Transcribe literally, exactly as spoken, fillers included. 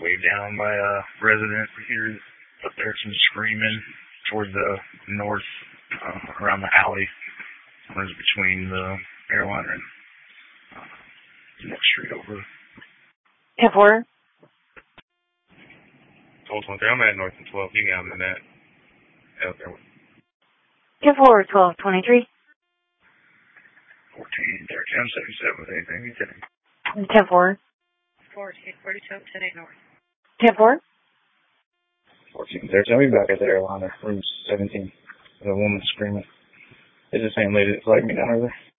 way down by a resident here. Up there, some screaming towards the north, uh, around the alley. Runs between the airliner and uh, the next street over. ten four. twelve twenty-three. I'm at North and twelve. You got me in that. Okay. ten four, twelve twenty-three. fourteen, thirteen, seventy-seven with anything. You take. ten four. fourteen, forty-two, ten eight North. ten four. fourteen, thirteen. I'll be back at the airliner, room seventeen. The woman screaming. It's the same lady that flagged me down over there.